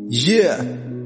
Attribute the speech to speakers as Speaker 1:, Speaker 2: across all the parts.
Speaker 1: Yeah.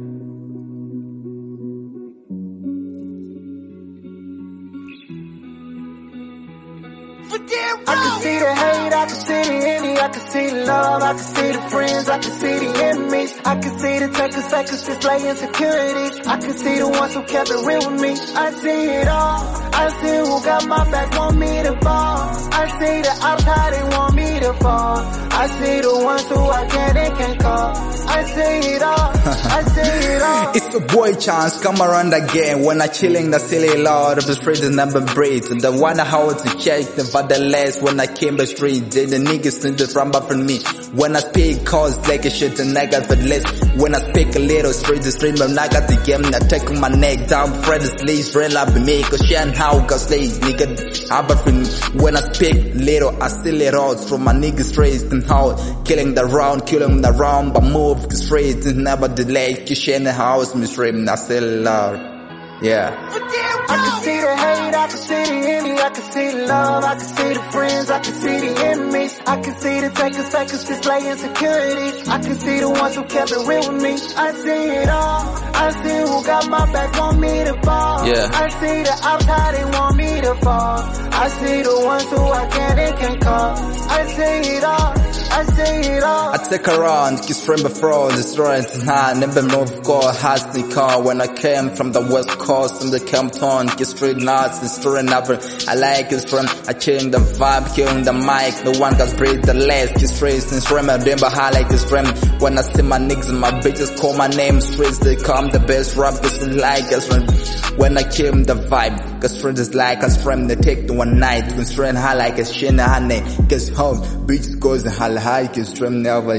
Speaker 2: I can see the hate, I can see the envy, I can see the love, I can see the friends, I can see the enemies. I can see the takers, fakers, display insecurity. I can see the ones who kept it real with me. I see it all. I see who got my back, want me to fall. I see the outside, they want me to fall. I see the ones who I can't call. I see it all. I see it all.
Speaker 1: It's the boy Chance, come around again. When I chilling the silly lord of the street is never breathe. The one I hold to check the fatherless when I came the street. The niggas need to run back from me. When I speak cause like a shit and I got the less. When I speak a little straight the street, but I got the game. I take my neck down, Fred is least, real up me. Cause she and how cause they nigga aber from me. When I speak little, I still it out from my niggas straight and how killing the round, but move straight and never delay. You share the house, me stream, I still loud. Yeah.
Speaker 2: I can see the hate, I can see the envy, I can see the love, I can see the friends, I can see the enemies. I can see the takers, fakers, display insecurity. I can see the ones who kept it real with me. I see it all. I see who got my back, want me to fall.
Speaker 1: Yeah.
Speaker 2: I see the outside, they want me to fall. I see the ones who I can't call. I see it all. I see it all.
Speaker 1: I take around, kiss from before the strength and never move go has the car when I came from the west coast and the Campton, kiss street nuts the story never I like his friend, I change the vibe, killing the mic, no one can breathe the less, kiss streets and stream, I remember how like his friend, when I see my niggas and my bitches call my name, streets they come the best rappers like us friend, when I kill the vibe, cause friends is like us friend, they take the one night, when straight high like a shin honey, cause home, bitch goes the high, cause stream never,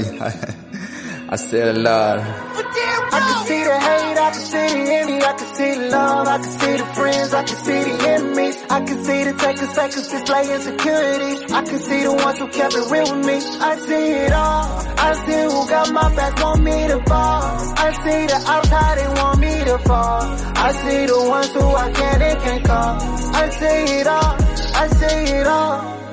Speaker 1: I said a lot.
Speaker 2: I can see the hate, I can see the envy, I can see the love, I can see the friends, I can see the enemies. I can see the takers, fakers, display insecurity. I can see the ones who kept it real with me. I see it all. I see who got my back, want me to fall. I see the outside, they want me to fall. I see the ones who I can't call. I see it all. I see it all.